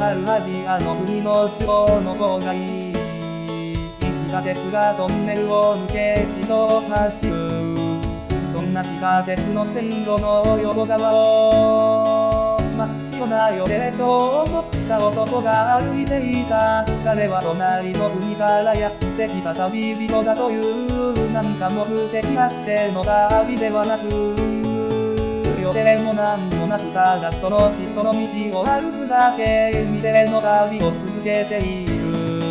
るアジアの国の首都の郊外、地下鉄がトンネルを抜け地上を走る。そんな地下鉄の線路の横側を真っ白なヨレ帳を持った男が歩いていた。彼は隣の国からやってきた旅人だという。なんか目的あっての旅ではなく、予定もなんもなく、ただその地その道を歩くだけ。未定の旅を続けている。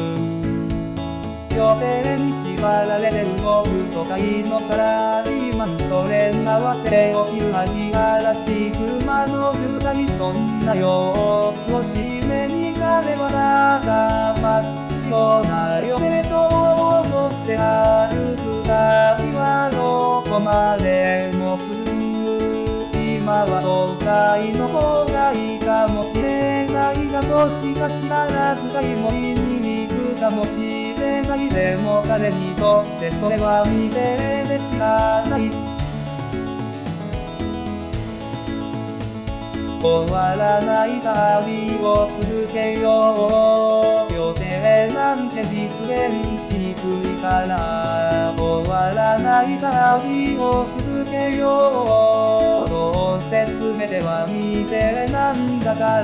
予定に縛られて動く都会のサラリーマン、それに合わせ起きる恥らしい車の渋滞。そんな様子を締めに彼はただ真っ白な予定帳を持って歩く。旅はどこまでも続く。今は都会の方がいいかもしれないが、もしかしたら深い森に行くかもしれない。でも彼にとってそれは未定でしかない。終わらない旅を続けよう。予定なんて実現しにくいから。終わらない旅を続けよう。どうせ全ては未定なんだから。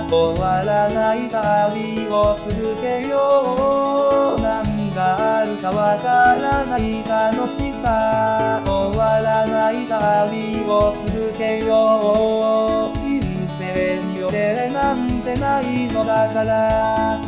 終わらない旅を続けよう。何があるかわからない楽しさ。終わらない旅を続けよう。人生に予定なんてないのだから。